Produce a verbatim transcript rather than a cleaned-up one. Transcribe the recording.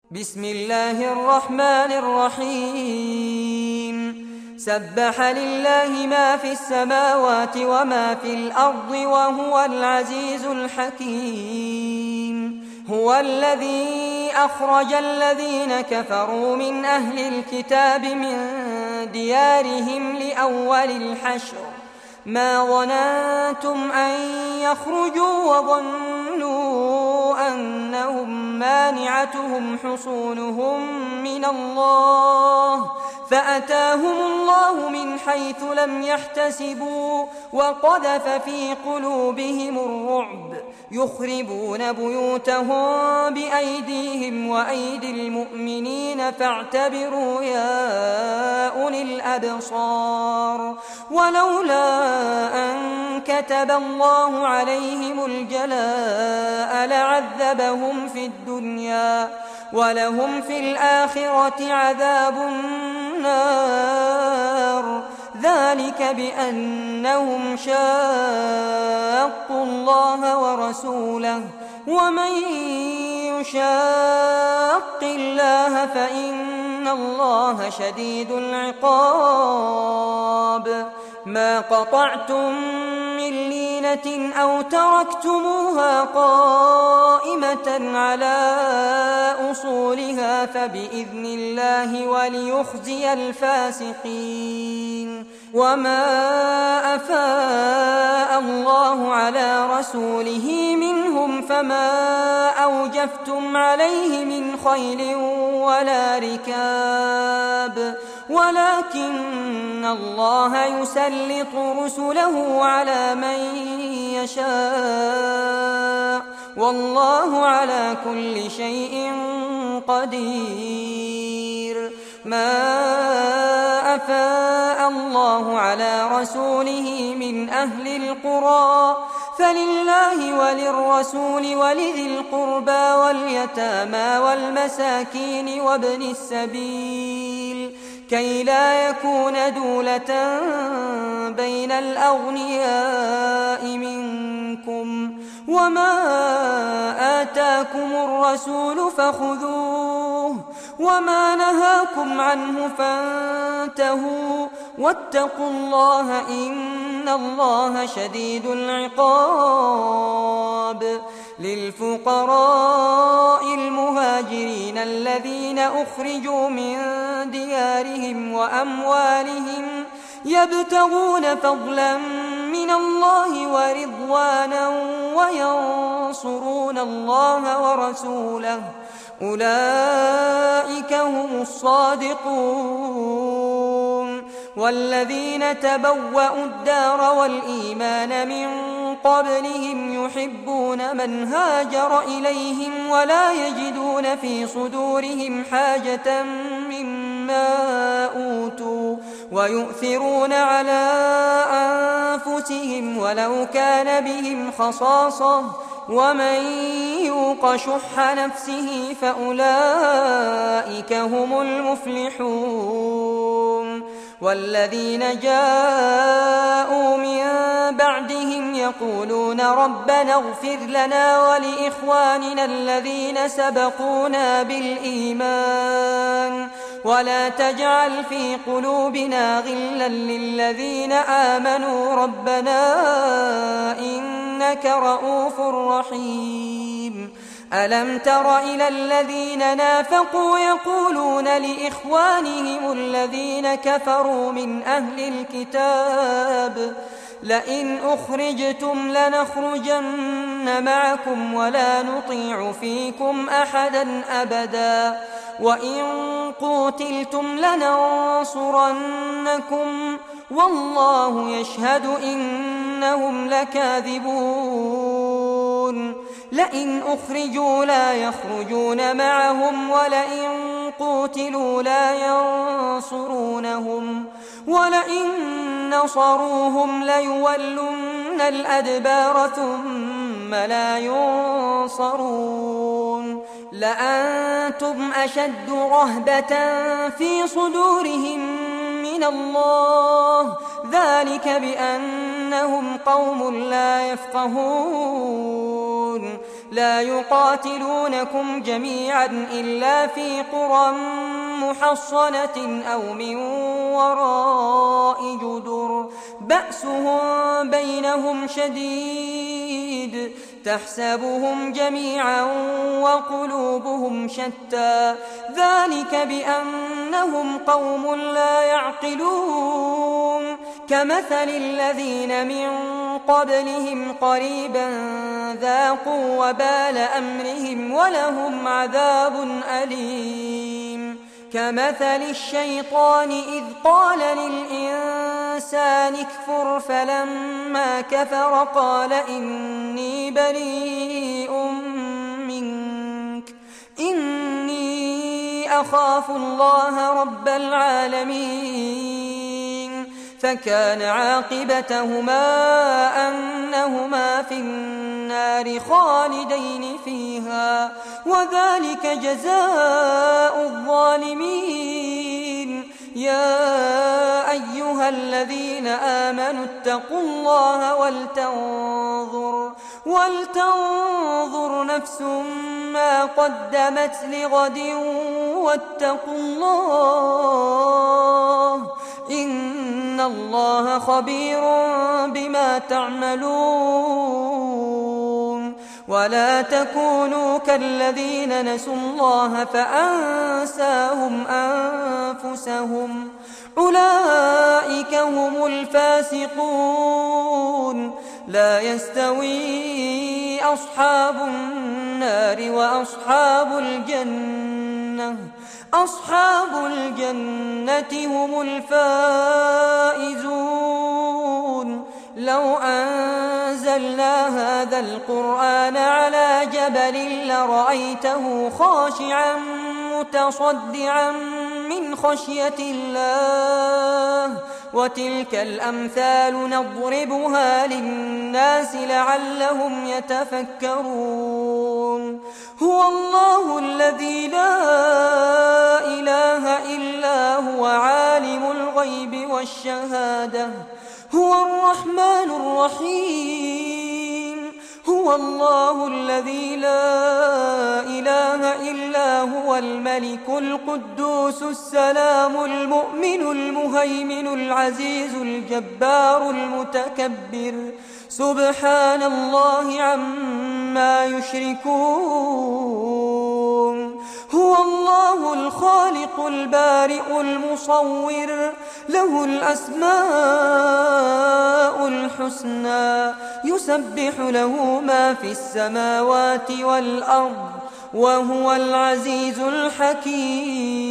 بسم الله الرحمن الرحيم سبح لله ما في السماوات وما في الأرض وهو العزيز الحكيم هو الذي أخرج الذين كفروا من أهل الكتاب من ديارهم لأول الحشر ما ظننتم أن يخرجوا وظنوا أنهم مانعتهم حصونهم من الله فأتاهم الله من حيث لم يحتسبوا وقذف في قلوبهم الرعب يخربون بيوتهم بأيديهم وأيدي المؤمنين فاعتبروا يا أولي الأبصار ولولا أن كتب الله عليهم الجلاء لعذبهم في الدنيا ولهم في الآخرة عذاب النار ذلك بأنهم شاقوا الله ورسوله ومن يشاق الله فإن الله شديد العقاب ما قطعتم من لينة أو تركتموها قائمة على أصولها فبإذن الله وليخزي الفاسقين وما أفاء الله على رسوله منهم فما أوجفتم عليه من خيل ولا ركاب ولكن الله يسلط رسله على من يشاء والله على كل شيء قدير ما أفاء الله على رسوله من أهل القرى فلله وللرسول ولذي القربى واليتامى والمساكين وابن السبيل كي لا يكون دولة بين الأغنياء منكم وما آتاكم الرسول فخذوه وما نهاكم عنه فانتهوا واتقوا الله إن الله شديد العقاب للفقراء المهاجرين الذين أخرجوا من ديارهم وأموالهم يبتغون فضلا من الله ورضوانا وينصرون الله ورسوله أولئك هم الصادقون والذين تبوأوا الدار والإيمان من قبلهم يحبون من هاجر إليهم ولا يجدون في صدورهم حاجة مما أوتوا ويؤثرون على أنفسهم ولو كان بهم خصاصة ومن يوق شح نفسه فأولئك هم المفلحون والذين جاءوا من بعدهم يقولون ربنا اغفر لنا ولإخواننا الذين سبقونا بالإيمان ولا تجعل في قلوبنا غلا للذين آمنوا ربنا إنك رؤوف رحيم ألم تر إلى الذين نافقوا يقولون لإخوانهم الذين كفروا من أهل الكتاب لئن أخرجتم لنخرجن معكم ولا نطيع فيكم أحدا أبدا وإن قوتلتم لننصرنكم والله يشهد إنهم لكاذبون لئن أخرجوا لا يخرجون معهم ولئن قوتلوا لا ينصرونهم ولئن نصروهم ليولن الأدبار ثم لا ينصرون لأنتم أشد رهبة في صدورهم من الله ذلك بأنهم قوم لا يفقهون لا يقاتلونكم جميعا إلا في قرى محصنة أو من وراء جدر بأسهم بينهم شديد تحسبهم جميعا وقلوبهم شتى ذلك بأنهم قوم لا يعقلون كمثل الذين من قبلهم قريبا ذاقوا وبال أمرهم ولهم عذاب أليم كمثل الشيطان إذ قال للإنسان اكفر فلما كفر قال إني بريء منك إني أخاف الله رب العالمين فكان عاقبتهما أنهما في النار خالدين فيها وذلك جزاء الظالمين يا أيها الذين آمنوا اتقوا الله ولتنظر ولتنظر نفس ما قدمت لغد واتقوا الله إن الله خبير بما تعملون ولا تكونوا كالذين نسوا الله فأنساهم أنفسهم أولئك هم الفاسقون لا يستوي أصحاب النار وأصحاب الجنة أصحاب الجنة هم الفائزون لو أنزلنا هذا القرآن على جبل لرأيته خاشعا متصدعا من خشية الله وتلك الأمثال نضربها للناس لعلهم يتفكرون هو الله الذي لا إله إلا هو عالم الغيب والشهادة هو الرحمن الرحيم هو الله الذي لا إله إلا هو الملك القدوس السلام المؤمن المهيمن العزيز الجبار المتكبر سبحان الله عما يشركون هو الله الخالق البارئ المصور له الأسماء الحسنى يسبح له ما في السماوات والأرض وهو العزيز الحكيم